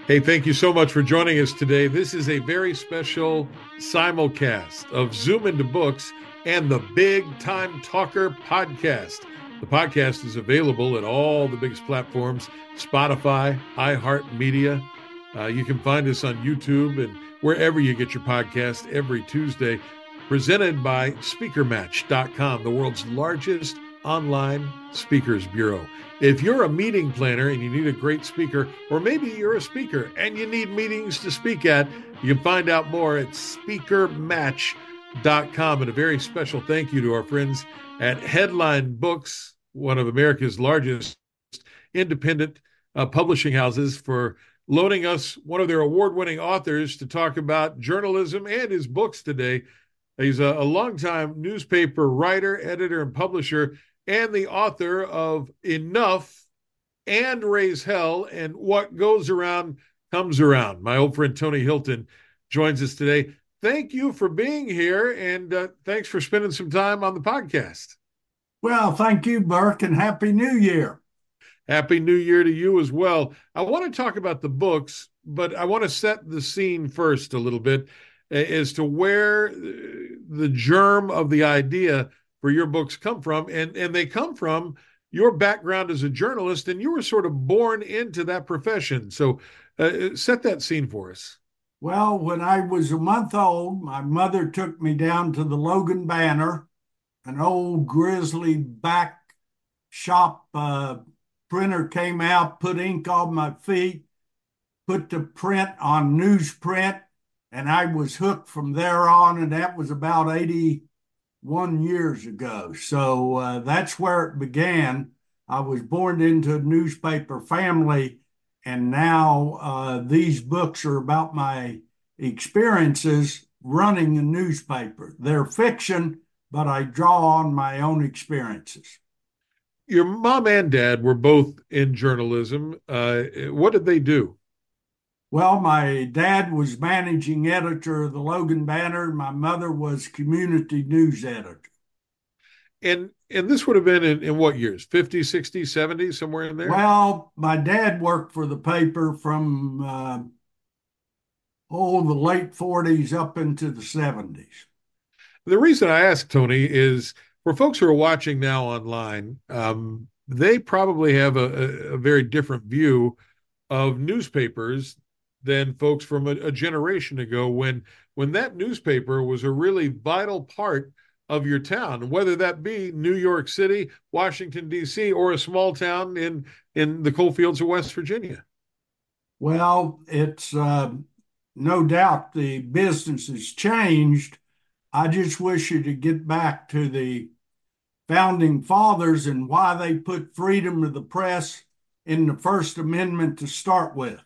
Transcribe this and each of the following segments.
Hey, thank you so much for joining us today. This is a very special simulcast of Zoom into Books and the Big Time Talker podcast. The podcast is available at all the biggest platforms: Spotify, iHeartMedia. You can find us on YouTube and wherever you get your podcast every Tuesday. Presented by SpeakerMatch.com, the world's largest online speakers bureau. If you're a meeting planner and you need a great speaker, or maybe you're a speaker and you need meetings to speak at, you can find out more at speakermatch.com. And a very special thank you to our friends at Headline Books, one of America's largest independent publishing houses, for loaning us one of their award-winning authors to talk about journalism and his books today. He's a longtime newspaper writer, editor, and publisher, and the author of Enough and Raise Hell and What Goes Around Comes Around. My old friend Tony Hilton joins us today. Thank you for being here, and thanks for spending some time on the podcast. Well, thank you, Burke, and Happy New Year. Happy New Year to you as well. I want to talk about the books, but I want to set the scene first a little bit as to where the germ of the idea for your books come from. And they come from your background as a journalist, and you were sort of born into that profession. So set that scene for us. Well, when I was a month old, my mother took me down to the Logan Banner, an old grizzly back shop printer came out, put ink on my feet, put the print on newsprint, and I was hooked from there on, and that was about 81 years ago. So that's where it began. I was born into a newspaper family, and now these books are about my experiences running a newspaper. They're fiction, but I draw on my own experiences. Your mom and dad were both in journalism. What did they do? Well, my dad was managing editor of the Logan Banner. My mother was community news editor. And this would have been in what years? 50s, 60s, 70s, somewhere in there? Well, my dad worked for the paper from the late 40s up into the 70s. The reason I ask, Tony, is for folks who are watching now online, they probably have a very different view of newspapers than folks from a generation ago, when that newspaper was a really vital part of your town, whether that be New York City, Washington, D.C., or a small town in the coal fields of West Virginia. Well, it's no doubt the business has changed. I just wish you to get back to the founding fathers and why they put freedom of the press in the First Amendment to start with.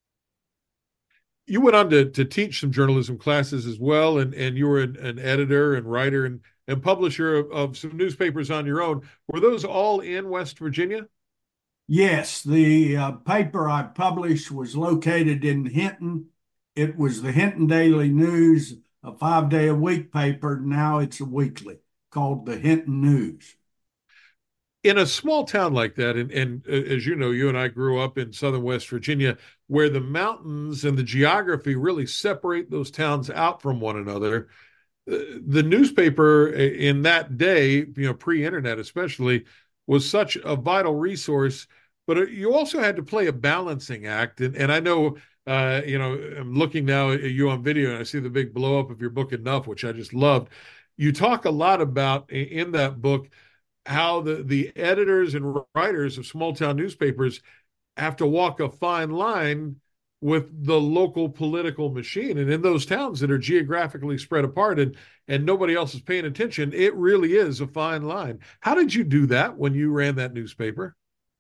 You went on to teach some journalism classes as well, and you were an editor and writer and publisher of some newspapers on your own. Were those all in West Virginia? Yes, the paper I published was located in Hinton. It was the Hinton Daily News, a 5-day-a-week paper. Now it's a weekly called the Hinton News. In a small town like that, and as you know, you and I grew up in southern West Virginia, where the mountains and the geography really separate those towns out from one another. The newspaper in that day, pre-internet especially, was such a vital resource. But you also had to play a balancing act, and I know, I'm looking now at you on video, and I see the big blow up of your book Enough, which I just loved. You talk a lot about in that book how the editors and writers of small town newspapers have to walk a fine line with the local political machine. And in those towns that are geographically spread apart and nobody else is paying attention, it really is a fine line. How did you do that when you ran that newspaper?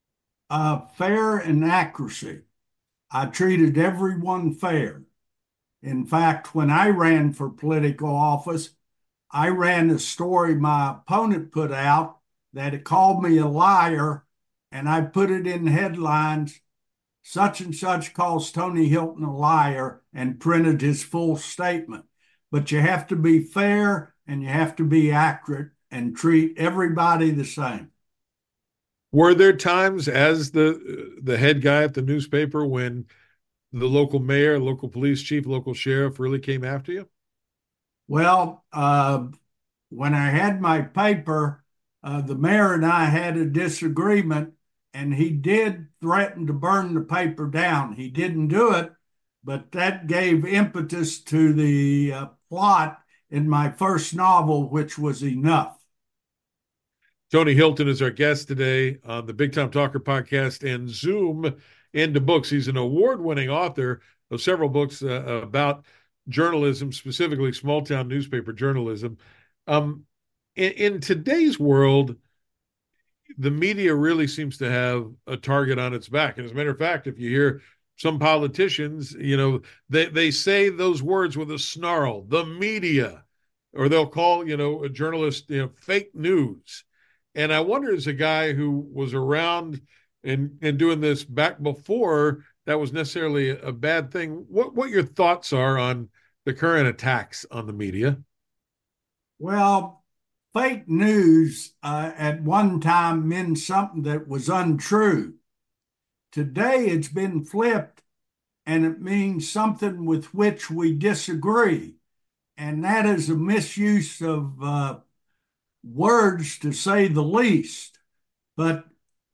Fair and accuracy. I treated everyone fair. In fact, when I ran for political office, I ran a story my opponent put out that it called me a liar, and I put it in headlines, such and such calls Tony Hilton a liar, and printed his full statement. But you have to be fair and you have to be accurate and treat everybody the same. Were there times as the head guy at the newspaper when the local mayor, local police chief, local sheriff really came after you? Well, when I had my paper, the mayor and I had a disagreement, and he did threaten to burn the paper down. He didn't do it, but that gave impetus to the plot in my first novel, which was Enough. Tony Hilton is our guest today on the Big Time Talker podcast and Zoom into books. He's an award-winning author of several books about journalism, specifically small town newspaper journalism. In today's world, the media really seems to have a target on its back. And as a matter of fact, if you hear some politicians, they say those words with a snarl, the media, or they'll call, a journalist, fake news. And I wonder, as a guy who was around and doing this back before that was necessarily a bad thing, what your thoughts are on the current attacks on the media? Well, fake news at one time meant something that was untrue. Today it's been flipped and it means something with which we disagree. And that is a misuse of words, to say the least. But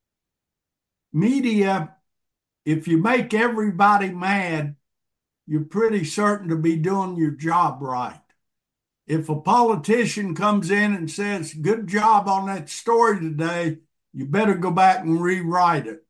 media, if you make everybody mad, you're pretty certain to be doing your job right. If a politician comes in and says, good job on that story today, you better go back and rewrite it.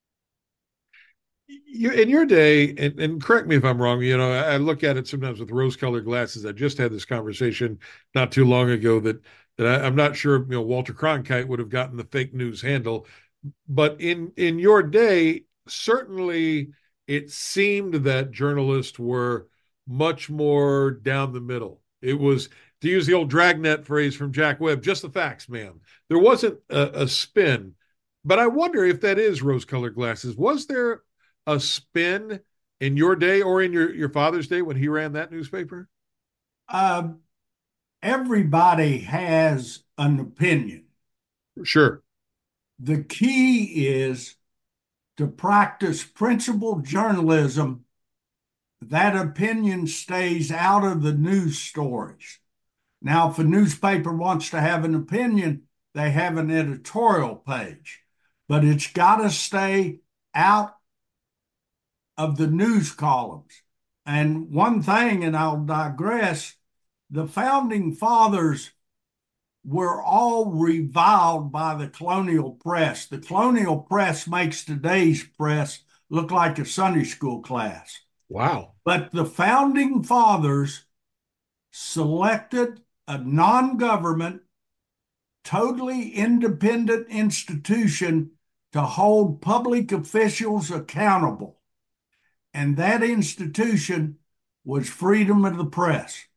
In your day, and correct me if I'm wrong, I look at it sometimes with rose-colored glasses. I just had this conversation not too long ago that I'm not sure, Walter Cronkite would have gotten the fake news handle. But in your day, certainly it seemed that journalists were much more down the middle. It was, to use the old dragnet phrase from Jack Webb, just the facts, man. There wasn't a spin. But I wonder if that is rose-colored glasses. Was there a spin in your day or in your father's day when he ran that newspaper? Uh, Everybody has an opinion. Sure. The key is to practice principled journalism. That opinion stays out of the news stories. Now, if a newspaper wants to have an opinion, they have an editorial page, but it's got to stay out of the news columns. And one thing, and I'll digress, the founding fathers were all reviled by the colonial press. The colonial press makes today's press look like a Sunday school class. Wow. But the founding fathers selected a non-government, totally independent institution to hold public officials accountable. And that institution was freedom of the press.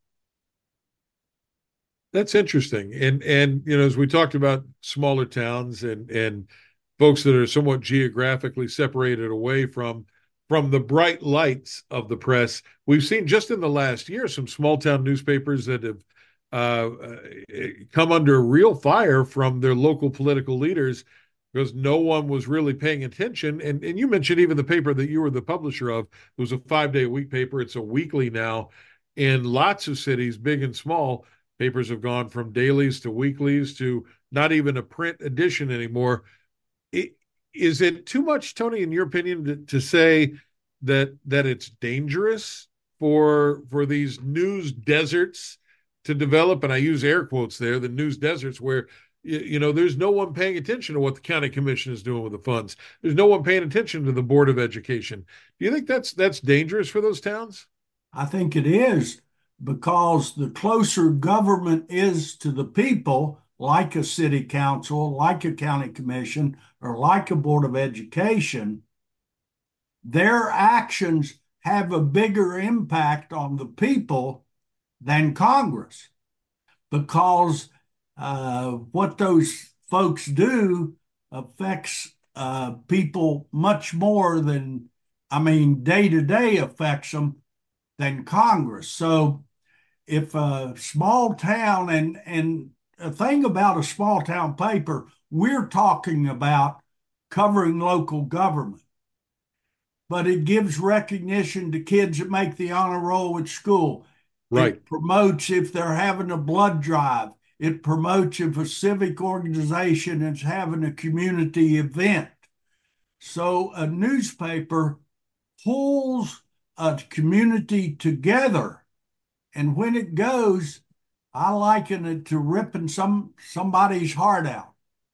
That's interesting. And as we talked about smaller towns and folks that are somewhat geographically separated away from the bright lights of the press, we've seen just in the last year some small town newspapers that have come under real fire from their local political leaders because no one was really paying attention. And you mentioned even the paper that you were the publisher of. It was a 5-day-a-week paper. It's a weekly now. In lots of cities, big and small, papers have gone from dailies to weeklies to not even a print edition anymore. Is it too much, Tony, in your opinion, to say that it's dangerous for these news deserts to develop? And I use air quotes there, the news deserts, where there's no one paying attention to what the county commission is doing with the funds. There's no one paying attention to the Board of Education. Do you think that's dangerous for those towns? I think it is, because the closer government is to the people, like a city council, like a county commission, or like a Board of Education, their actions have a bigger impact on the people than Congress, because what those folks do affects people much more than, day to day affects them than Congress. So if a small town, and a thing about a small town paper, we're talking about covering local government. but it gives recognition to kids that make the honor roll at school. Right. It promotes if they're having a blood drive. It promotes if a civic organization is having a community event. So a newspaper pulls a community together. And when it goes, I liken it to ripping somebody's heart out.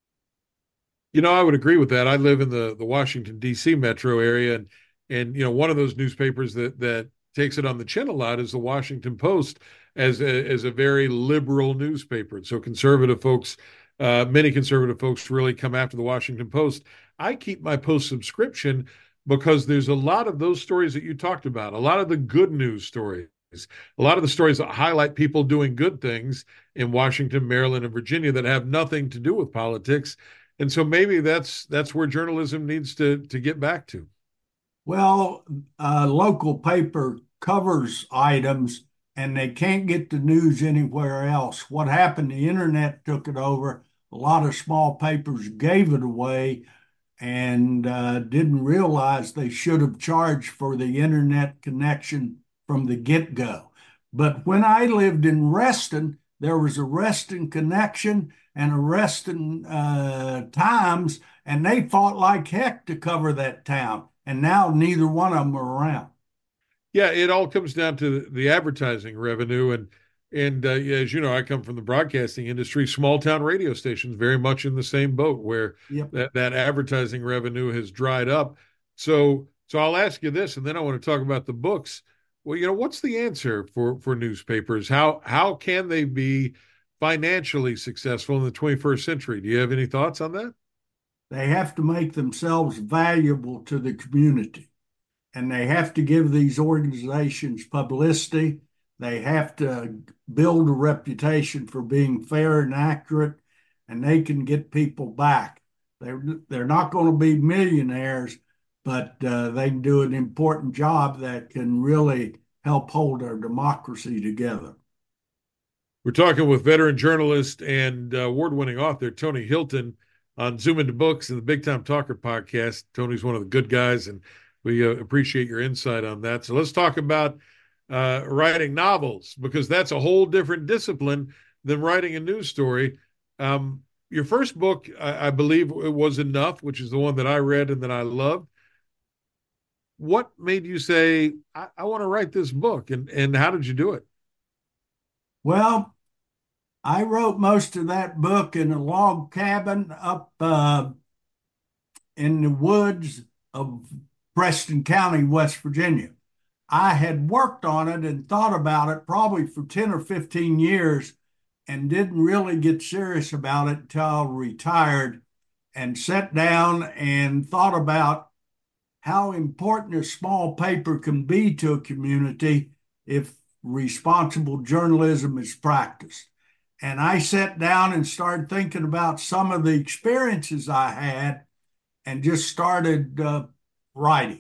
I would agree with that. I live in the Washington D.C. metro area, and one of those newspapers that takes it on the chin a lot is the Washington Post as a very liberal newspaper. And so conservative folks, many conservative folks, really come after the Washington Post. I keep my Post subscription because there's a lot of those stories that you talked about, a lot of the good news stories, a lot of the stories that highlight people doing good things in Washington, Maryland, and Virginia that have nothing to do with politics. And so maybe that's where journalism needs to get back to. Well, a local paper covers items and they can't get the news anywhere else. What happened? The internet took it over. A lot of small papers gave it away and didn't realize they should have charged for the internet connection from the get-go. But when I lived in Reston, there was a Reston Connection and a Reston Times, and they fought like heck to cover that town. And now neither one of them are around. Yeah, it all comes down to the advertising revenue, and yeah, as you know, I come from the broadcasting industry. Small town radio stations very much in the same boat, where Yep. that advertising revenue has dried up. So I'll ask you this, and then I want to talk about the books. Well, what's the answer for newspapers? How can they be financially successful in the 21st century? Do you have any thoughts on that? They have to make themselves valuable to the community, and they have to give these organizations publicity. They have to build a reputation for being fair and accurate, and they can get people back. They're not going to be millionaires, but they can do an important job that can really help hold our democracy together. We're talking with veteran journalist and award-winning author Tony Hilton on Zoom into Books and the Big Time Talker podcast. Tony's one of the good guys, and we appreciate your insight on that. So let's talk about writing novels, because that's a whole different discipline than writing a news story. Your first book, I believe, it was Enough, which is the one that I read and that I loved. What made you say, I want to write this book, and how did you do it? Well, I wrote most of that book in a log cabin up in the woods of Preston County, West Virginia. I had worked on it and thought about it probably for 10 or 15 years and didn't really get serious about it until I retired and sat down and thought about how important a small paper can be to a community if responsible journalism is practiced. And I sat down and started thinking about some of the experiences I had and just started writing.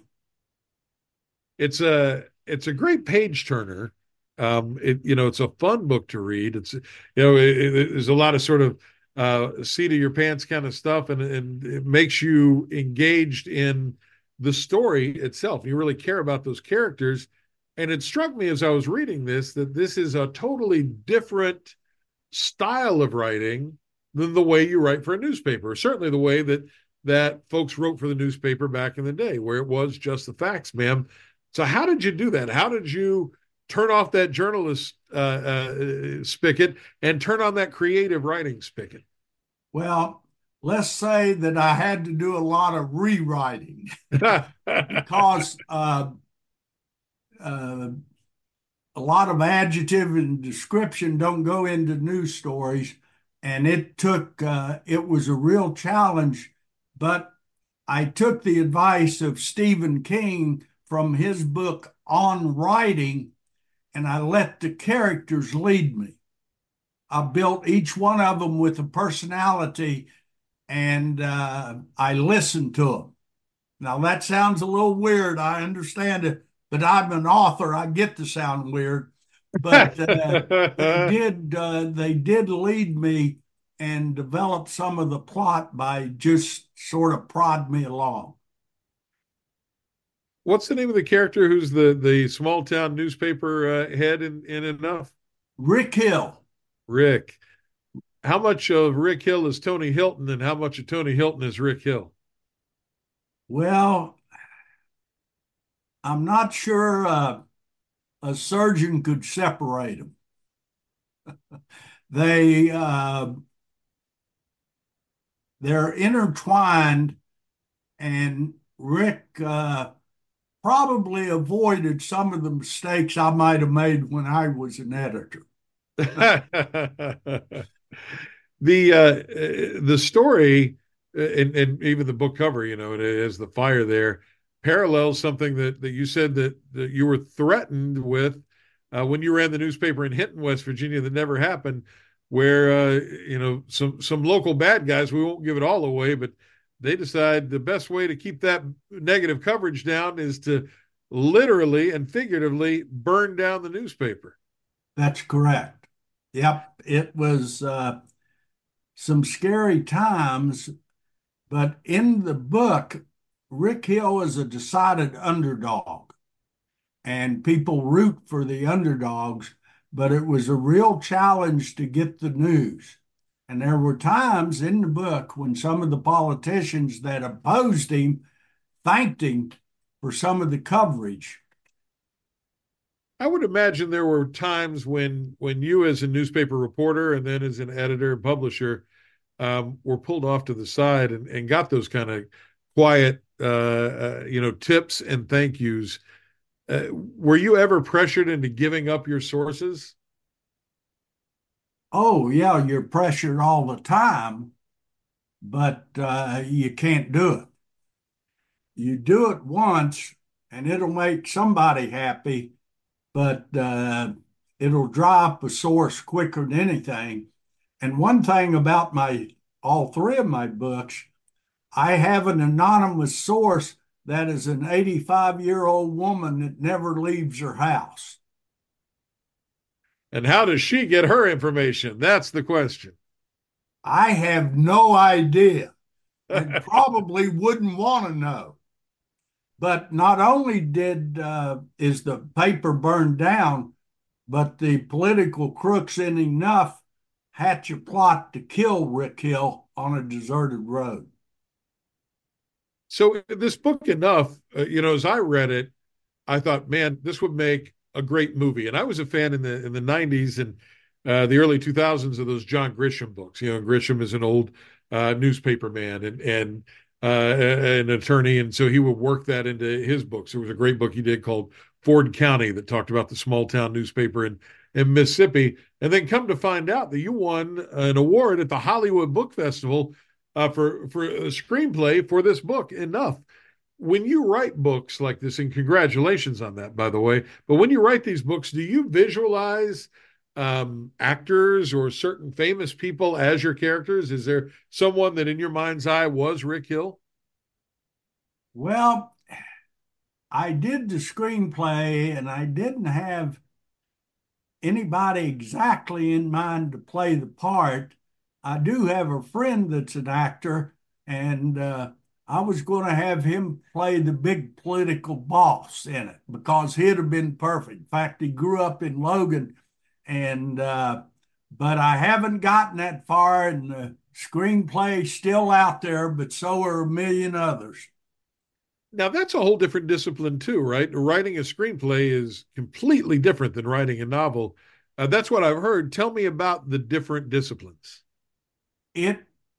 It's a great page turner. It's a fun book to read. There's a lot of sort of seat of your pants kind of stuff, and it makes you engaged in the story itself. You really care about those characters. And it struck me as I was reading this that this is a totally different style of writing than the way you write for a newspaper, or certainly the way that folks wrote for the newspaper back in the day, where it was just the facts, ma'am. So how did you do that? How did you turn off that journalist spigot and turn on that creative writing spigot? Well, let's say that I had to do a lot of rewriting because a lot of adjective and description don't go into news stories, and it was a real challenge. But I took the advice of Stephen King from his book On Writing, and I let the characters lead me. I built each one of them with a personality, and I listened to them. Now that sounds a little weird. I understand it, but I'm an author. I get to sound weird, but they did lead me and develop some of the plot by just sort of prod me along. What's the name of the character who's the small town newspaper head in Enough? Rick Hill. Rick. How much of Rick Hill is Tony Hilton, and how much of Tony Hilton is Rick Hill? Well, I'm not sure a surgeon could separate them. They they're intertwined, and Rick probably avoided some of the mistakes I might have made when I was an editor. The story and even the book cover, it has the fire there, parallels something that you said that you were threatened with when you ran the newspaper in Hinton, West Virginia, that never happened, where some local bad guys, we won't give it all away, but they decide the best way to keep that negative coverage down is to literally and figuratively burn down the newspaper. That's correct. Yep, it was some scary times, but in the book, Rick Hill is a decided underdog, and people root for the underdogs, but it was a real challenge to get the news. And there were times in the book when some of the politicians that opposed him thanked him for some of the coverage. I would imagine there were times when you, as a newspaper reporter and then as an editor and publisher, were pulled off to the side and got those kind of quiet, tips and thank yous. Were you ever pressured into giving up your sources? Oh, yeah, you're pressured all the time, but you can't do it. You do it once and it'll make somebody happy, but it'll dry up a source quicker than anything. And one thing about all three of my books, I have an anonymous source that is an 85-year-old woman that never leaves her house. And how does she get her information? That's the question. I have no idea and probably wouldn't want to know. But not only is the paper burned down, but the political crooks in Enough hatch a plot to kill Rick Hill on a deserted road. So this book, Enough, as I read it, I thought, man, this would make a great movie. And I was a fan in the '90s and the early 2000s of those John Grisham books. Grisham is an old newspaper man and an attorney, and so he would work that into his books. There was a great book he did called Ford County that talked about the small town newspaper in Mississippi. And then come to find out that you won an award at the Hollywood Book Festival for a screenplay for this book, Enough. When you write books like this, and congratulations on that, by the way, but when you write these books, do you visualize actors or certain famous people as your characters? Is there someone that in your mind's eye was Rick Hill? Well, I did the screenplay and I didn't have anybody exactly in mind to play the part. I do have a friend that's an actor, and I was going to have him play the big political boss in it because he'd have been perfect. In fact, he grew up in Logan, and but I haven't gotten that far, and the screenplay's still out there, but so are a million others. Now, that's a whole different discipline, too, right? Writing a screenplay is completely different than writing a novel. That's what I've heard. Tell me about the different disciplines. It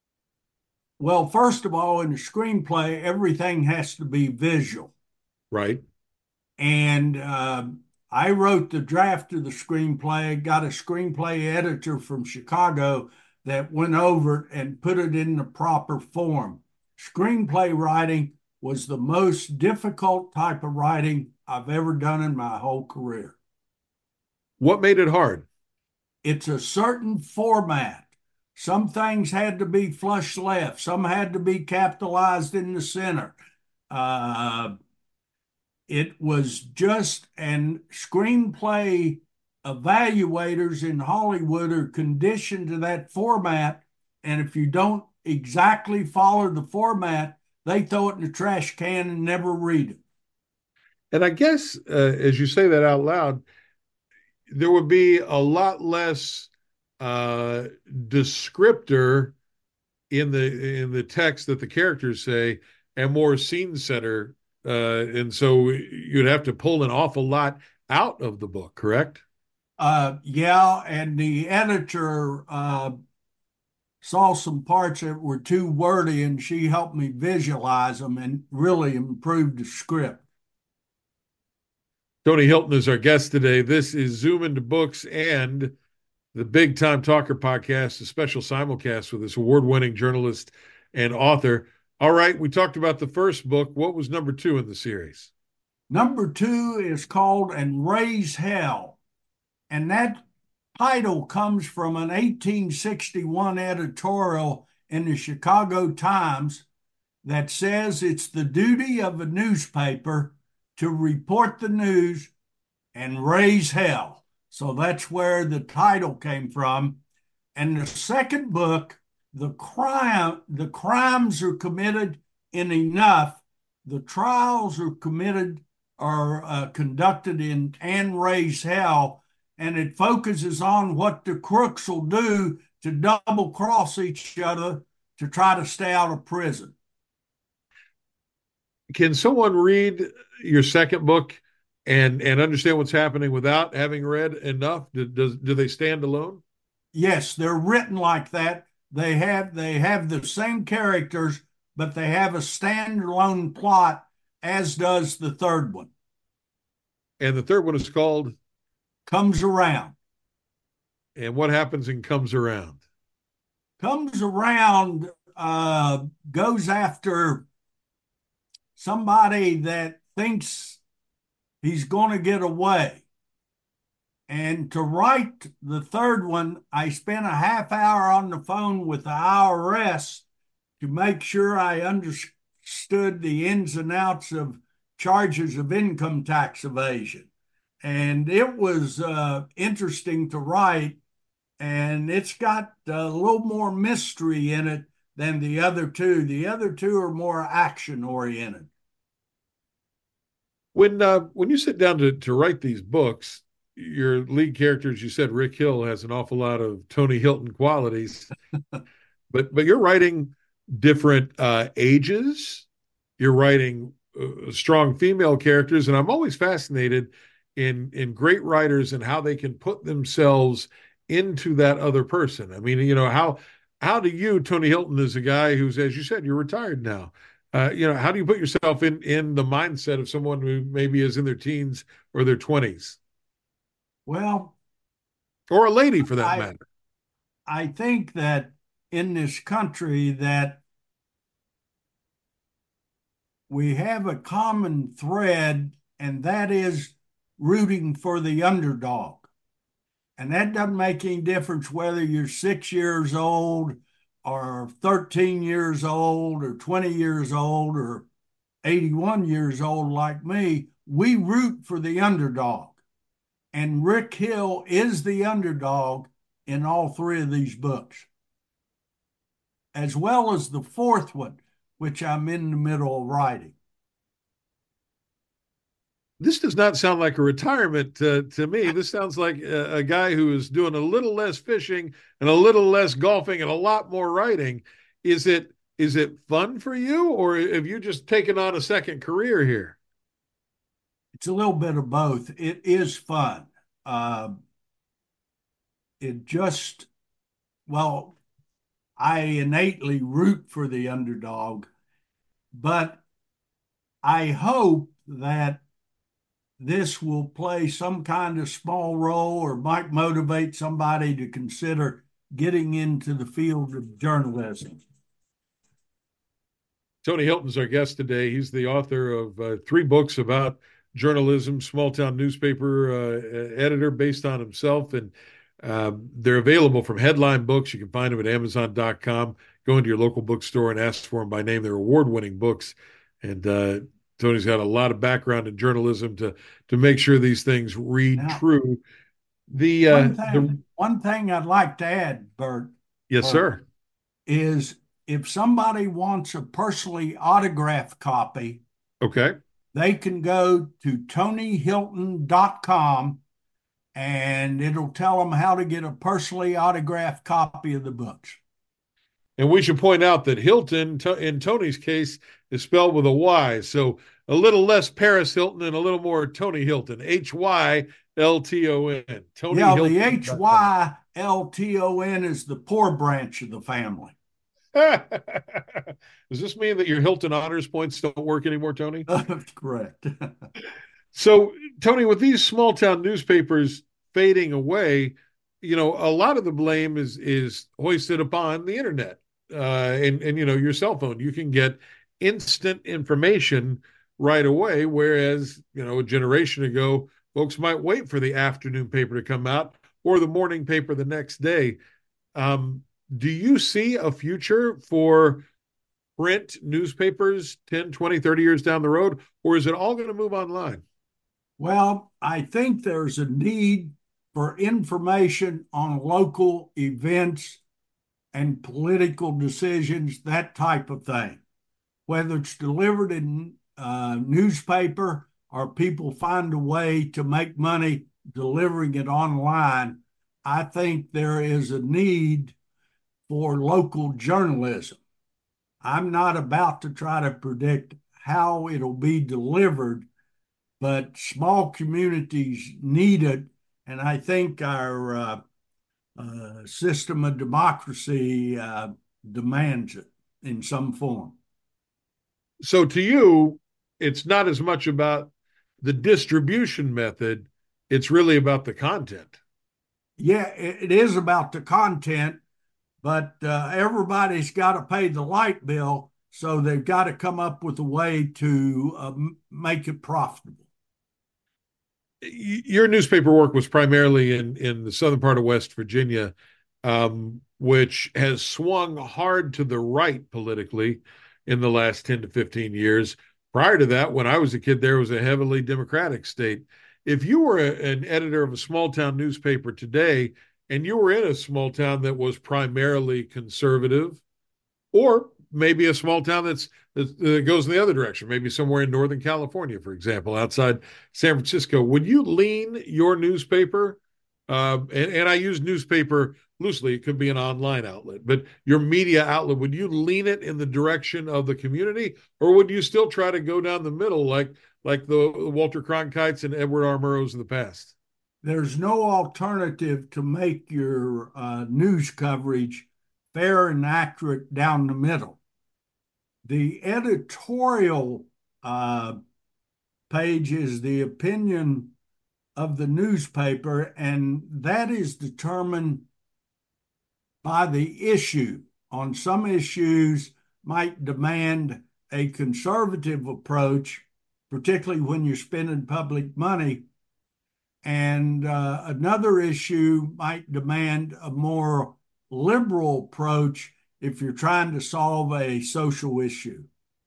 Well, first of all, in a screenplay, everything has to be visual. Right. And I wrote the draft of the screenplay, got a screenplay editor from Chicago that went over it and put it in the proper form. Screenplay writing was the most difficult type of writing I've ever done in my whole career. What made it hard? It's a certain format. Some things had to be flush left, some had to be capitalized in the center. Uh, it was just, and screenplay evaluators in Hollywood are conditioned to that format. And if you don't exactly follow the format, they throw it in the trash can and never read it. And I guess as you say that out loud, there would be a lot less uh, descriptor in the text that the characters say, and more scene setter, and so you'd have to pull an awful lot out of the book, correct? Yeah, and the editor saw some parts that were too wordy, and she helped me visualize them and really improved the script. Tony Hilton is our guest today. This is Zoom into Books and the Big Time Talker podcast, a special simulcast with this award-winning journalist and author. All right, we talked about the first book. What was number two in the series? Number two is called And Raise Hell, and that title comes from an 1861 editorial in the Chicago Times that says it's the duty of a newspaper to report the news and raise hell. So that's where the title came from. And the second book, the crimes are committed in enough, the trials are committed are conducted in and raise hell, and it focuses on what the crooks will do to double cross each other to try to stay out of prison. Can someone read your second book and understand what's happening without having read enough? Do they stand alone? Yes, they're written like that. They have the same characters, but they have a standalone plot, as does the third one. And the third one is called Comes Around. And What Happens in Comes Around? Comes Around goes after somebody that thinks he's going to get away. And to write the third one, I spent a half hour on the phone with the IRS to make sure I understood the ins and outs of charges of income tax evasion. And it was interesting to write, and it's got a little more mystery in it than the other two. The other two are more action oriented. When you sit down to write these books, your lead character, as you said, Rick Hill, has an awful lot of Tony Hilton qualities, but you're writing different ages. You're writing strong female characters, and I'm always fascinated in great writers and how they can put themselves into that other person. I mean, how do you, Tony Hilton, is a guy who's, as you said, you're retired now. How do you put yourself in the mindset of someone who maybe is in their teens or their 20s, Well, or a lady for that I matter? I think that in this country that we have a common thread, and that is rooting for the underdog. And that doesn't make any difference whether you're 6 years old or 13 years old or 20 years old or 81 years old like me. We root for the underdog. And Rick Hill is the underdog in all three of these books, as well as the fourth one, which I'm in the middle of writing. This does not sound like a retirement to me. This sounds like a guy who is doing a little less fishing and a little less golfing and a lot more writing. Is it fun for you, or have you just taken on a second career here? It's a little bit of both. It is fun. Uh, it just, well, I innately root for the underdog, but I hope that this will play some kind of small role or might motivate somebody to consider getting into the field of journalism. Tony Hilton's our guest today. He's the author of three books about journalism, small town newspaper editor based on himself. And they're available from Headline Books. You can find them at Amazon.com. Go into your local bookstore and ask for them by name. They're award-winning books. And Tony's got a lot of background in journalism to make sure these things read Now, true. The one the thing, one thing I'd like to add, Yes, Bert, sir. is if somebody wants a personally autographed copy, Okay. they can go to TonyHilton.com and it'll tell them how to get a personally autographed copy of the books. And we should point out that Hilton, in Tony's case, is spelled with a Y. So a little less Paris Hilton and a little more Tony Hilton. Hylton. Tony Yeah, Hilton. the Hylton is the poor branch of the family. Does this mean that your Hilton honors points don't work anymore, Tony? Correct. So, Tony, with these small town newspapers fading away, a lot of the blame is hoisted upon the internet and your cell phone. You can get instant information right away, whereas a generation ago, folks might wait for the afternoon paper to come out or the morning paper the next day. Do you see a future for print newspapers 10, 20, 30 years down the road, or is it all going to move online? Well, I think there's a need for information on local events and political decisions, that type of thing. Whether it's delivered in newspaper or people find a way to make money delivering it online, I think there is a need for local journalism. I'm not about to try to predict how it'll be delivered, but small communities need it. And I think our system of democracy demands it in some form. So to you, it's not as much about the distribution method, it's really about the content. Yeah, it is about the content, but everybody's got to pay the light bill, so they've got to come up with a way to make it profitable. Your newspaper work was primarily in the southern part of West Virginia, which has swung hard to the right politically in the last 10 to 15 years. Prior to that, when I was a kid, there was a heavily Democratic state. If you were an editor of a small town newspaper today, and you were in a small town that was primarily conservative, or maybe a small town that goes in the other direction, maybe somewhere in Northern California, for example, outside San Francisco, would you lean your newspaper? And I use newspaper loosely; it could be an online outlet, but your media outlet, would you lean it in the direction of the community, or would you still try to go down the middle, like the Walter Cronkites and Edward R. Murrows of the past? There's no alternative to make your news coverage fair and accurate down the middle. The editorial page is the opinion of the newspaper, and that is determined by the issue. On some issues, might demand a conservative approach, particularly when you're spending public money. And another issue might demand a more liberal approach if you're trying to solve a social issue.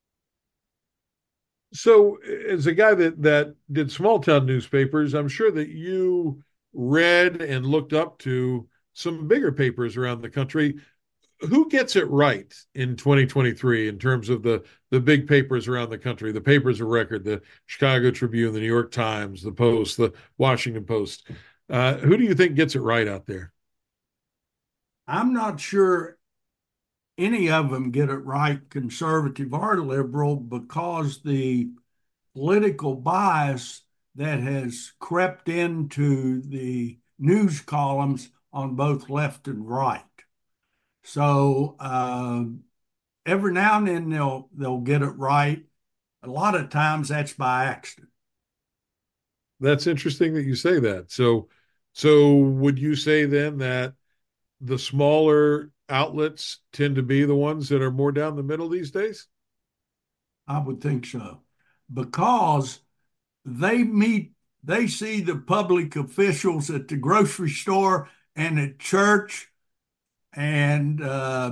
So, as a guy that did small town newspapers, I'm sure that you read and looked up to some bigger papers around the country. Who gets it right in 2023 in terms of the big papers around the country, the papers of record, the Chicago Tribune, the New York Times, the Post, the Washington Post? Who do you think gets it right out there? I'm not sure any of them get it right, conservative or liberal, because the political bias that has crept into the news columns on both left and right. So every now and then they'll get it right. A lot of times that's by accident. That's interesting that you say that. So would you say then that the smaller outlets tend to be the ones that are more down the middle these days? I would think so, because they see the public officials at the grocery store and at church, and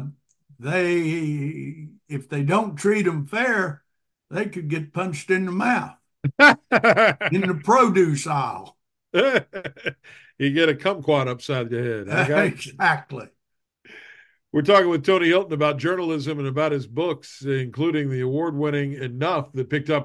if they don't treat them fair, they could get punched in the mouth in the produce aisle. You get a kumquat upside the head. Exactly. We're talking with Tony Hilton about journalism and about his books, including the award-winning Enough that picked up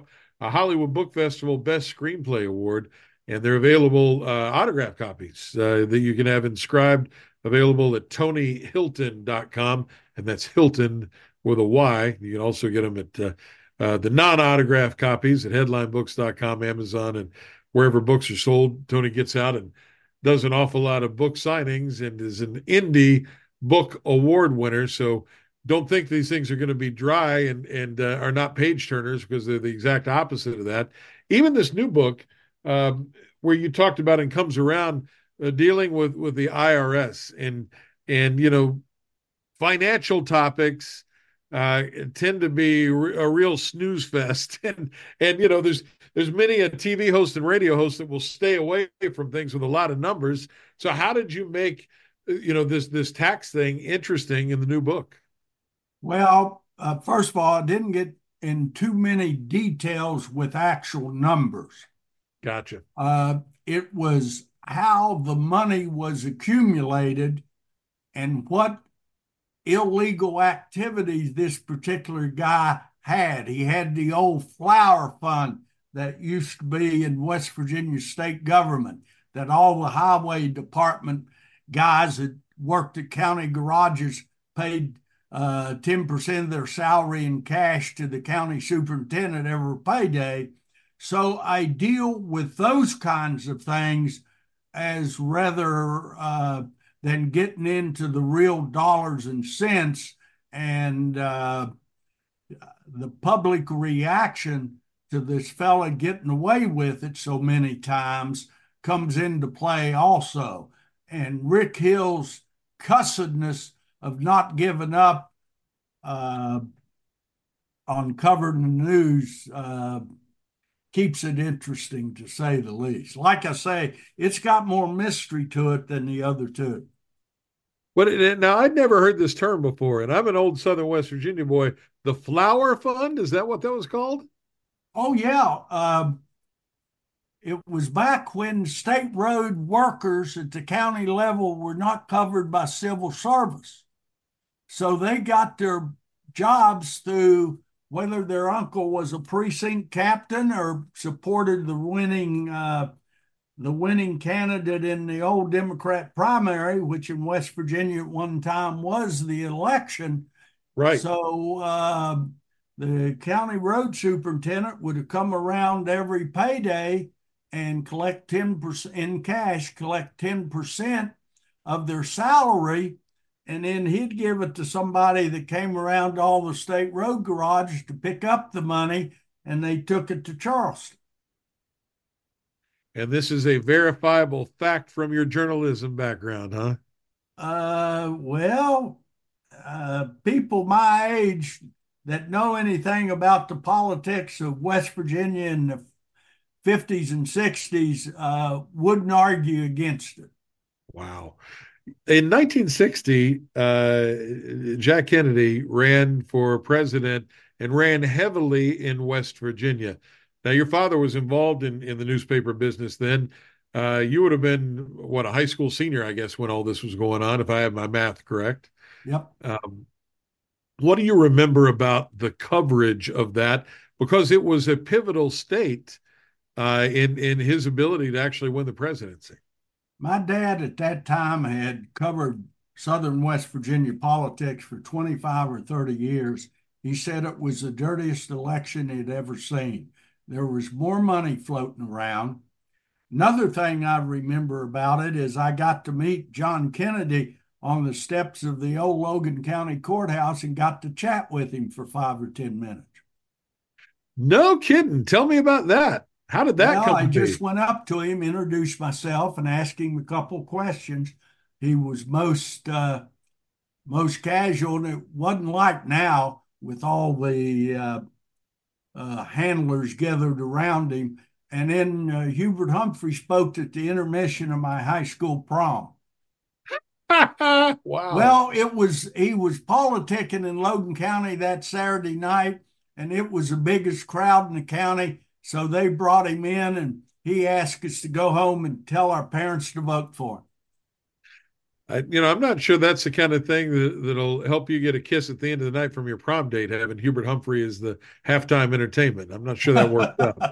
a Hollywood Book Festival Best Screenplay Award, and they're available autograph copies that you can have inscribed, available at TonyHilton.com, and that's Hilton with a Y. You can also get them at the non-autograph copies at HeadlineBooks.com, Amazon, and wherever books are sold. Tony gets out and does an awful lot of book signings and is an indie book award winner. So don't think these things are going to be dry and are not page turners, because they're the exact opposite of that. Even this new book, where you talked about and comes around, dealing with the IRS and financial topics tend to be a real snooze fest, and there's many a TV host and radio host that will stay away from things with a lot of numbers. So how did you make this tax thing interesting in the new book? Well, first of all, I didn't get in too many details with actual numbers. Gotcha. It was how the money was accumulated and what illegal activities this particular guy had. He had the old flower fund that used to be in West Virginia state government, that all the highway department guys that worked at county garages paid 10% of their salary in cash to the county superintendent every payday. So I deal with those kinds of things as rather than getting into the real dollars and cents, and the public reaction to this fella getting away with it so many times comes into play also. And Rick Hill's cussedness of not giving up on covering the news keeps it interesting, to say the least. Like I say, it's got more mystery to it than the other two. Now, I'd never heard this term before, and I'm an old Southern West Virginia boy. The Flower Fund, is that what that was called? Oh, yeah. It was back when state road workers at the county level were not covered by civil service. So they got their jobs through whether their uncle was a precinct captain or supported the winning candidate in the old Democrat primary, which in West Virginia at one time was the election. Right. So the county road superintendent would have come around every payday and collect 10% in cash, collect 10% of their salary, and then he'd give it to somebody that came around to all the state road garages to pick up the money, and they took it to Charleston. And this is a verifiable fact from your journalism background, huh? People my age that know anything about the politics of West Virginia in the 50s and 60s wouldn't argue against it. Wow. In 1960, Jack Kennedy ran for president and ran heavily in West Virginia. Now, your father was involved in the newspaper business then. You would have been, what, a high school senior, I guess, when all this was going on, if I have my math correct. Yep. What do you remember about the coverage of that? Because it was a pivotal state in his ability to actually win the presidency. My dad at that time had covered Southern West Virginia politics for 25 or 30 years. He said it was the dirtiest election he'd ever seen. There was more money floating around. Another thing I remember about it is I got to meet John Kennedy on the steps of the old Logan County Courthouse and got to chat with him for 5 or 10 minutes. No kidding. Tell me about that. How did that come I to be? just went up to him, introduced myself, and asked him a couple of questions. He was most casual, and it wasn't like now with all the handlers gathered around him. And then Hubert Humphrey spoke at the intermission of my high school prom. Wow. Well, he was politicking in Logan County that Saturday night, and it was the biggest crowd in the county. So they brought him in, and he asked us to go home and tell our parents to vote for him. I'm not sure that's the kind of thing that'll help you get a kiss at the end of the night from your prom date, having Hubert Humphrey as the halftime entertainment. I'm not sure that worked out.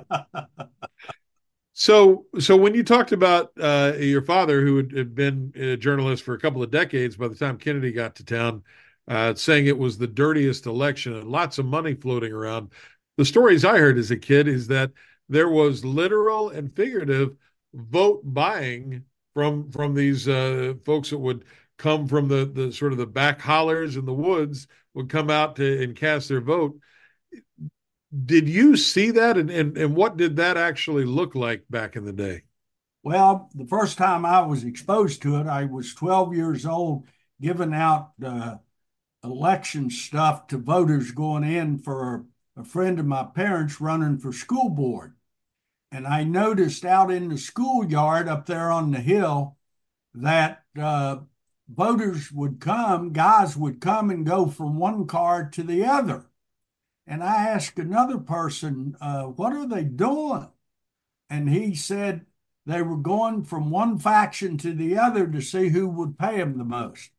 So when you talked about your father, who had been a journalist for a couple of decades by the time Kennedy got to town, saying it was the dirtiest election and lots of money floating around, the stories I heard as a kid is that there was literal and figurative vote buying from these folks that would come from the sort of the back hollers in the woods would come out and cast their vote. Did you see that, and what did that actually look like back in the day? Well, the first time I was exposed to it, I was 12 years old, giving out election stuff to voters going in for a friend of my parents running for school board. And I noticed out in the schoolyard up there on the hill that voters would come, guys would come and go from one car to the other. And I asked another person, what are they doing? And he said they were going from one faction to the other to see who would pay them the most.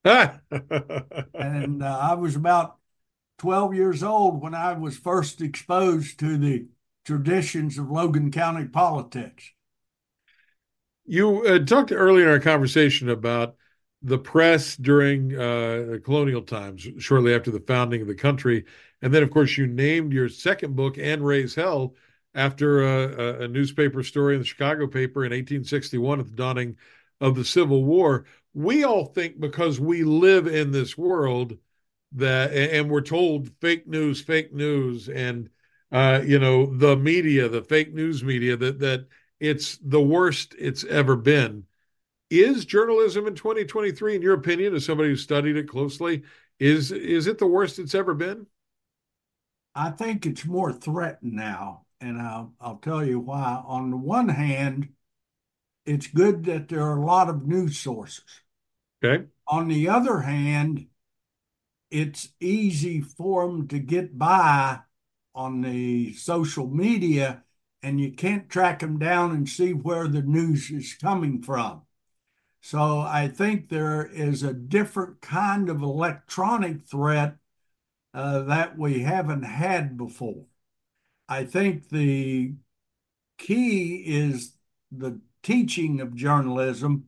And I was about 12 years old when I was first exposed to the traditions of Logan County politics. You talked earlier in our conversation about the press during colonial times, shortly after the founding of the country. And then, of course, you named your second book, Anne Raise Hell, after a newspaper story in the Chicago paper in 1861 at the dawning of the Civil War. We all think because we live in this world that, and we're told fake news, and the media, the fake news media, that it's the worst it's ever been. Is journalism in 2023, in your opinion, as somebody who studied it closely, is it the worst it's ever been? I think it's more threatened now, and I'll tell you why. On the one hand, it's good that there are a lot of news sources. Okay. On the other hand, it's easy for them to get by on the social media, and you can't track them down and see where the news is coming from. So I think there is a different kind of electronic threat that we haven't had before. I think the key is the teaching of journalism,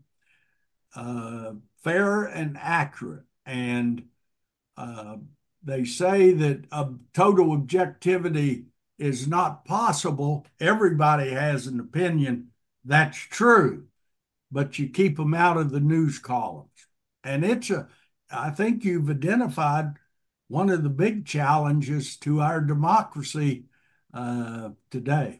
fair and accurate. And uh, they say that total objectivity is not possible. Everybody has an opinion. That's true, but you keep them out of the news columns. And I think you've identified one of the big challenges to our democracy today.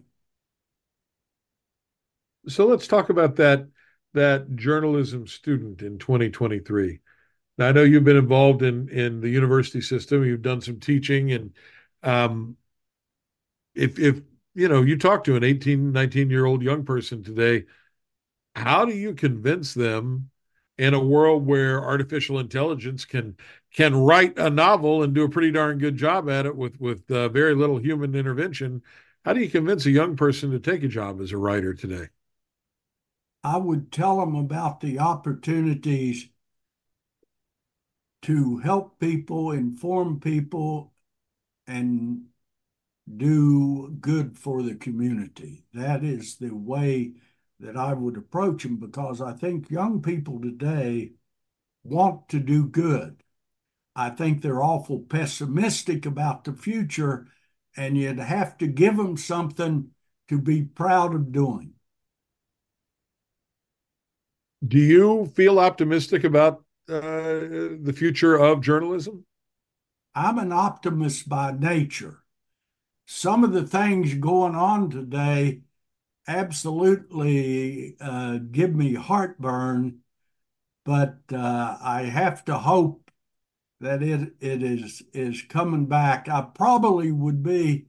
So let's talk about that journalism student in 2023. Now, I know you've been involved in the university system. You've done some teaching, and um, if you talk to an 18, 19-year-old young person today, how do you convince them in a world where artificial intelligence can write a novel and do a pretty darn good job at it with very little human intervention? How do you convince a young person to take a job as a writer today? I would tell them about the opportunities to help people, inform people, and do good for the community. That is the way that I would approach them because I think young people today want to do good. I think they're awful pessimistic about the future, and you'd have to give them something to be proud of doing. Do you feel optimistic about the future of journalism? I'm an optimist by nature. Some of the things going on today absolutely give me heartburn, but I have to hope that it is coming back. I probably would be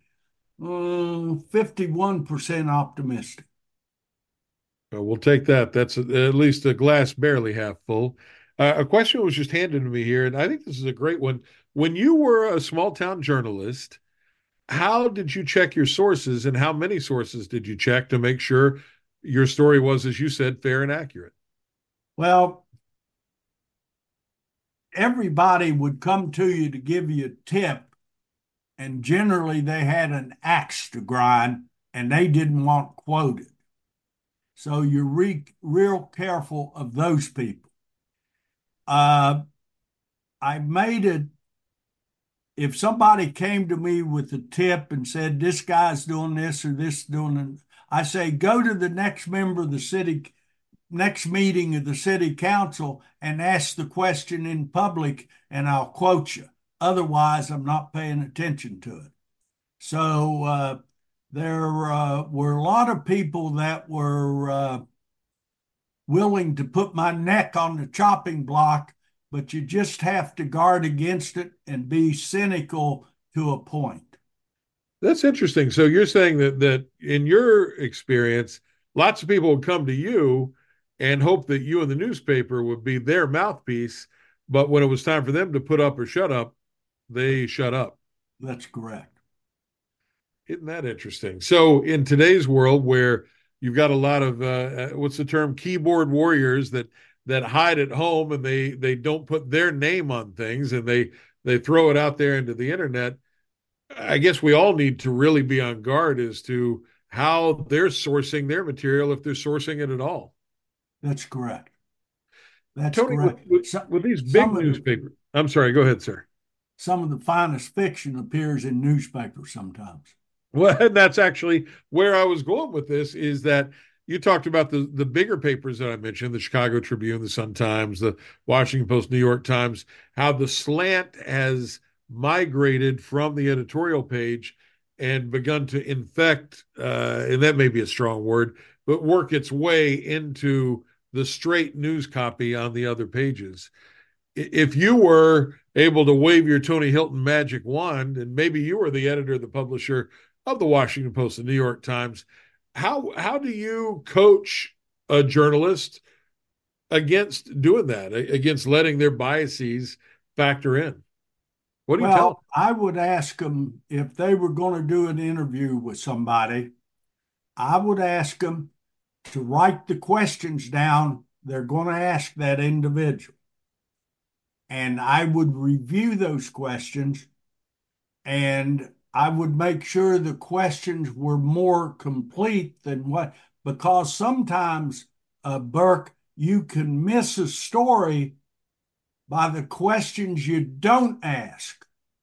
51% optimistic. We'll take that. That's at least a glass barely half full. A question was just handed to me here, and I think this is a great one. When you were a small town journalist, how did you check your sources, and how many sources did you check to make sure your story was, as you said, fair and accurate? Well, everybody would come to you to give you a tip, and generally they had an axe to grind and they didn't want quoted. So you're real careful of those people. Uh, I made it, if somebody came to me with a tip and said, this guy's doing this or this doing it, I say, go to the next member of the city, next meeting of the city council and ask the question in public, and I'll quote you. Otherwise, I'm not paying attention to it. So there were a lot of people that were willing to put my neck on the chopping block, but you just have to guard against it and be cynical to a point. That's interesting. So you're saying that in your experience, lots of people would come to you and hope that you and the newspaper would be their mouthpiece, but when it was time for them to put up or shut up, they shut up. That's correct. Isn't that interesting? So in today's world where you've got a lot of what's the term, keyboard warriors that hide at home and they don't put their name on things and they throw it out there into the internet. I guess we all need to really be on guard as to how they're sourcing their material, if they're sourcing it at all. That's correct. That's Tony, correct. with these big Some of the newspapers, I'm sorry, go ahead, sir. some of the finest fiction appears in newspapers sometimes. Well, and that's actually where I was going with this is that you talked about the bigger papers that I mentioned, the Chicago Tribune, the Sun Times, the Washington Post, New York Times, how the slant has migrated from the editorial page and begun to infect, and that may be a strong word, but work its way into the straight news copy on the other pages. If you were able to wave your Tony Hilton magic wand, and maybe you were the editor, the publisher of the Washington Post, the New York Times, how do you coach a journalist against doing that, against letting their biases factor in? What do you tell them? Well, I would ask them if they were going to do an interview with somebody, I would ask them to write the questions down they're going to ask that individual. And I would review those questions and I would make sure the questions were more complete than what, because sometimes, Burke, you can miss a story by the questions you don't ask.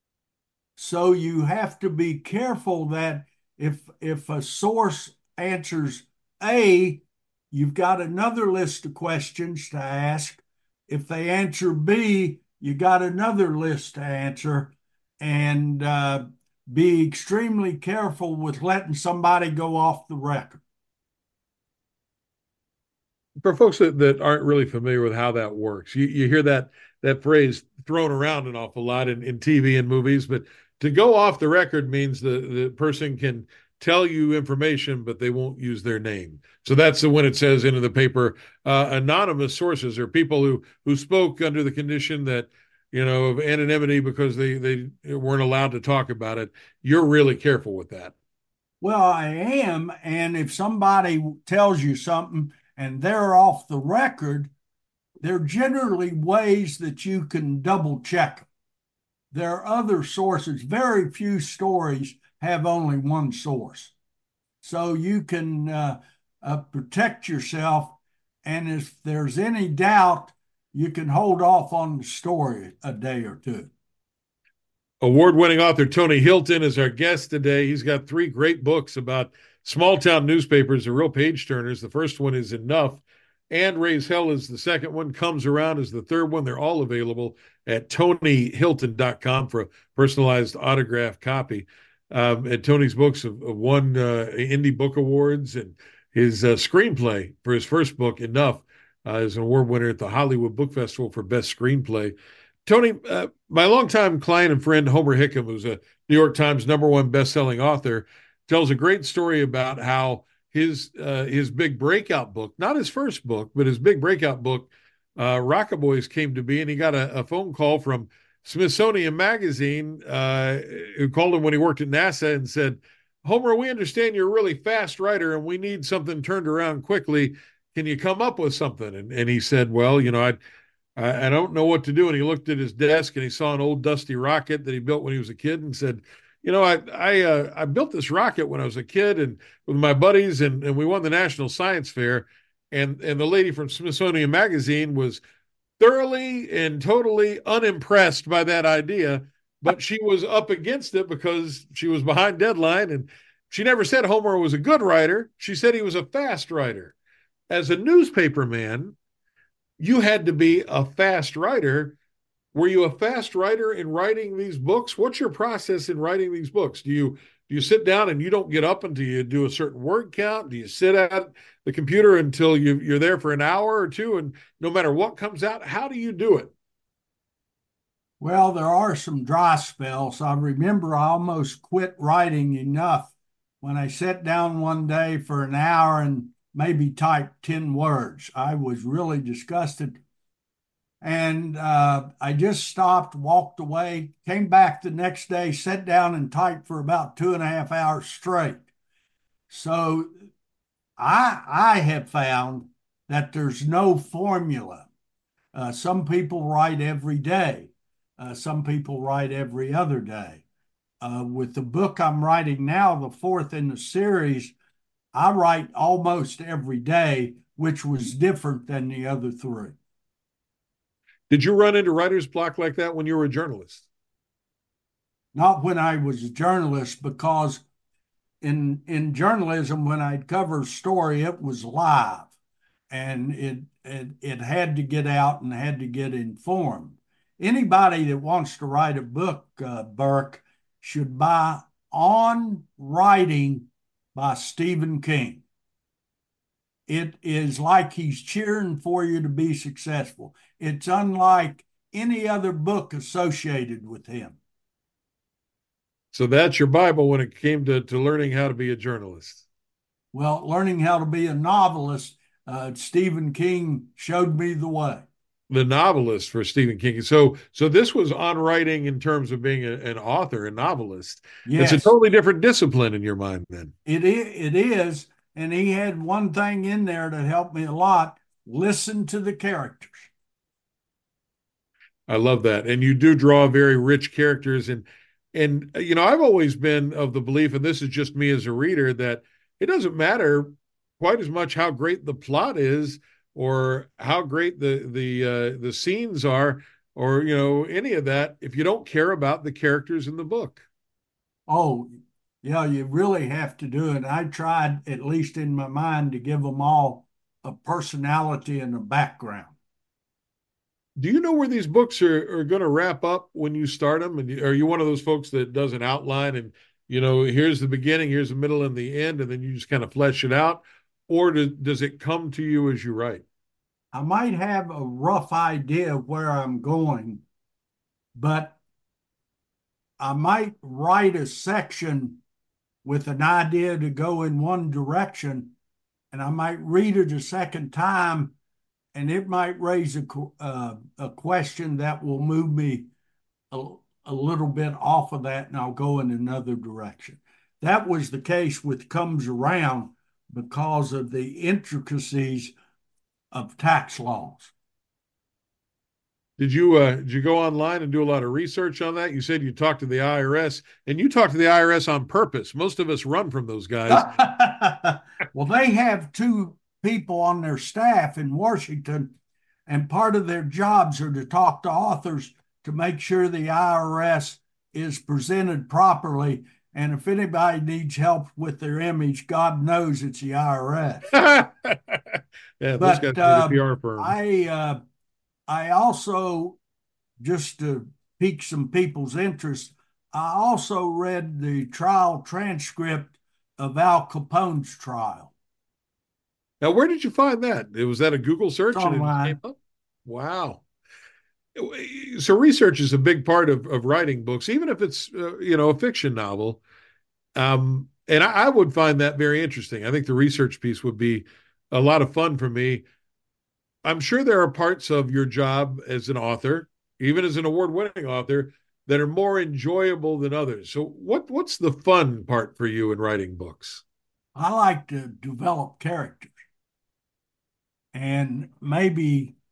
So you have to be careful that if a source answers A, you've got another list of questions to ask. If they answer B, you got another list to answer, and be extremely careful with letting somebody go off the record. For folks that aren't really familiar with how that works, you hear that phrase thrown around an awful lot in TV and movies, but to go off the record means the person can tell you information, but they won't use their name. So that's when it says into the paper, anonymous sources or people who spoke under the condition that, of anonymity because they weren't allowed to talk about it. You're really careful with that. Well, I am. And if somebody tells you something and they're off the record, there are generally ways that you can double check them. There are other sources. Very few stories have only one source. So you can protect yourself. And if there's any doubt, you can hold off on the story a day or two. Award-winning author Tony Hilton is our guest today. He's got 3 great books about small town newspapers, the real page turners. The first one is Enough, and Raise Hell is the second one. Comes Around is the third one. They're all available at TonyHilton.com for a personalized autographed copy. And Tony's books have won Indie Book Awards, and his screenplay for his first book, Enough, is an award winner at the Hollywood Book Festival for Best Screenplay. Tony, my longtime client and friend Homer Hickam, who's a New York Times #1 best-selling author, tells a great story about how his big breakout book, not his first book, but his big breakout book, Rockaboys, came to be, and he got a phone call from Smithsonian Magazine, who called him when he worked at NASA and said, Homer, we understand you're a really fast writer and we need something turned around quickly. Can you come up with something? And he said, well, I don't know what to do. And he looked at his desk and he saw an old dusty rocket that he built when he was a kid and said, I built this rocket when I was a kid and with my buddies and we won the National Science Fair. And the lady from Smithsonian Magazine was thoroughly and totally unimpressed by that idea, but she was up against it because she was behind deadline. And she never said Homer was a good writer. She said he was a fast writer. As a newspaper man, you had to be a fast writer. Were you a fast writer in writing these books? What's your process in writing these books? Do you sit down and you don't get up until you do a certain word count? Do you sit at the computer until you're there for an hour or two, and no matter what comes out, how do you do it? Well, there are some dry spells. I remember I almost quit writing enough when I sat down one day for an hour and maybe typed 10 words. I was really disgusted. And I just stopped, walked away, came back the next day, sat down and typed for about 2.5 hours straight. So I have found that there's no formula. Some people write every day. Some people write every other day. With the book I'm writing now, the fourth in the series, I write almost every day, which was different than the other three. Did you run into writer's block like that when you were a journalist? Not when I was a journalist, because in journalism, when I'd cover a story, it was live, and it had to get out and had to get informed. Anybody that wants to write a book, Burke, should buy On Writing by Stephen King. It is like he's cheering for you to be successful. It's unlike any other book associated with him. So that's your Bible when it came to learning how to be a journalist. Well, learning how to be a novelist, Stephen King showed me the way. The novelist for Stephen King. So this was on writing in terms of being an author, a novelist. It's a Yes, totally different discipline in your mind then. it is. And he had one thing in there that helped me a lot: listen to the characters. I love that. And you do draw very rich characters and I've always been of the belief, and this is just me as a reader, that it doesn't matter quite as much how great the plot is or how great the scenes are or any of that if you don't care about the characters in the book. Oh, yeah, you really have to do it. I tried, at least in my mind, to give them all a personality and a background. Do you know where these books are going to wrap up when you start them? And are you one of those folks that does an outline and, here's the beginning, here's the middle, and the end, and then you just kind of flesh it out? Or does it come to you as you write? I might have a rough idea of where I'm going, but I might write a section with an idea to go in one direction, and I might read it a second time, and it might raise a question that will move me a, a little bit off of that, and I'll go in another direction. That was the case with Comes Around because of the intricacies of tax laws. Did you go online and do a lot of research on that? You said you talked to the IRS, and you talked to the IRS on purpose. Most of us run from those guys. Well, they have two people on their staff in Washington, and part of their jobs are to talk to authors to make sure the IRS is presented properly. And if anybody needs help with their image, God knows it's the IRS. Yeah, those guys But need a PR firm. I also, just to pique some people's interest, I also read the trial transcript of Al Capone's trial. Now, where did you find that? Was that a Google It's search and it just came online. up? Wow. So research is a big part of writing books, even if it's a fiction novel. And I would find that very interesting. I think the research piece would be a lot of fun for me. I'm sure there are parts of your job as an author, even as an award-winning author, that are more enjoyable than others. So what's the fun part for you in writing books? I like to develop characters, and maybe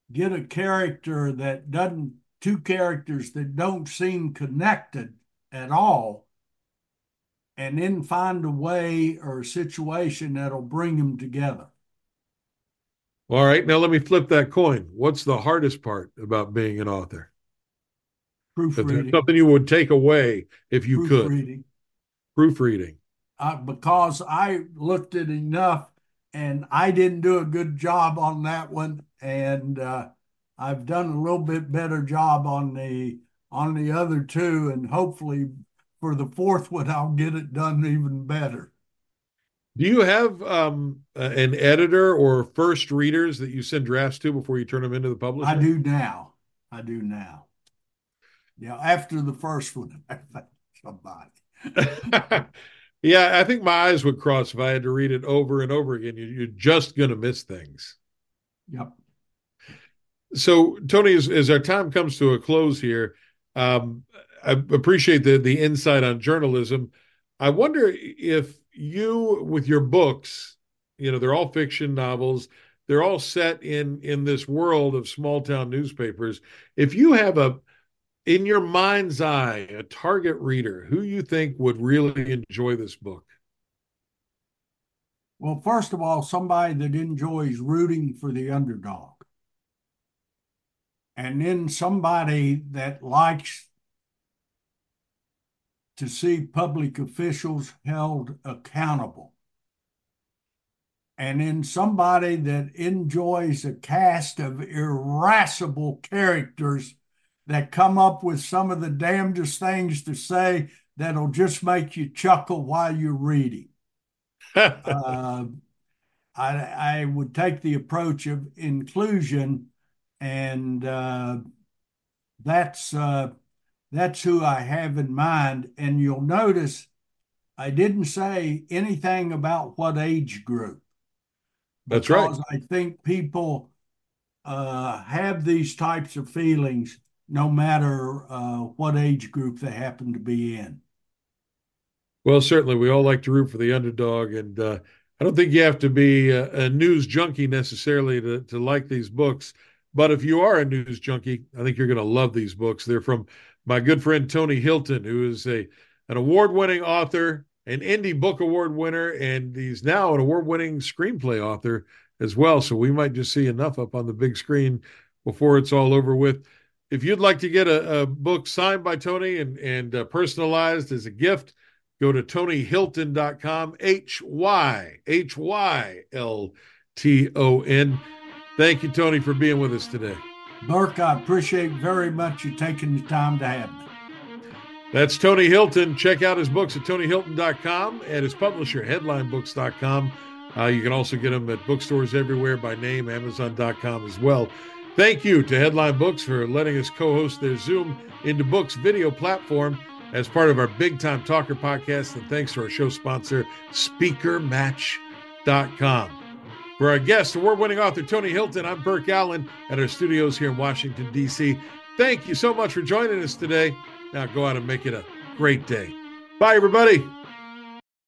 get a character that doesn't, two characters that don't seem connected at all, and then find a way or a situation that'll bring them together. All right, now let me flip that coin. What's the hardest part about being an author? If there's Proofreading. something you would take away if you could. Proofreading. Proofreading. Because I looked at enough and I didn't do a good job on that one. And I've done a little bit better job on the other two. And hopefully for the fourth one, I'll get it done even better. Do you have an editor or first readers that you send drafts to before you turn them into the publisher? I do now. Yeah, after the first one, I found somebody. Yeah, I think my eyes would cross if I had to read it over and over again. You're just going to miss things. Yep. So, Tony, as our time comes to a close here, I appreciate the insight on journalism. I wonder if you, with your books, they're all fiction novels. They're all set in this world of small town newspapers. If you have in your mind's eye, a target reader who you think would really enjoy this book? Well, first of all, somebody that enjoys rooting for the underdog. And then somebody that likes to see public officials held accountable. And then somebody that enjoys a cast of irascible characters that come up with some of the damnedest things to say that'll just make you chuckle while you're reading. I would take the approach of inclusion, and that's who I have in mind. And you'll notice I didn't say anything about what age group. That's right. Because I think people have these types of feelings no matter what age group they happen to be in. Well, certainly we all like to root for the underdog, and I don't think you have to be a news junkie necessarily to like these books. But if you are a news junkie, I think you're going to love these books. They're from my good friend Tony Hilton, who is an award-winning author, an Indie Book Award winner, and he's now an award-winning screenplay author as well. So we might just see enough up on the big screen before it's all over with. If you'd like to get a book signed by Tony and personalized as a gift, go to TonyHilton.com, HYHYLTON. Thank you, Tony, for being with us today. Burke, I appreciate very much you taking the time to have me. That's Tony Hilton. Check out his books at TonyHilton.com and his publisher, HeadlineBooks.com. You can also get them at bookstores everywhere by name, Amazon.com as well. Thank you to Headline Books for letting us co-host their Zoom into Books video platform as part of our Big Time Talker podcast. And thanks to our show sponsor, SpeakerMatch.com. For our guest, award-winning author Tony Hilton, I'm Burke Allen at our studios here in Washington, D.C. Thank you so much for joining us today. Now go out and make it a great day. Bye, everybody.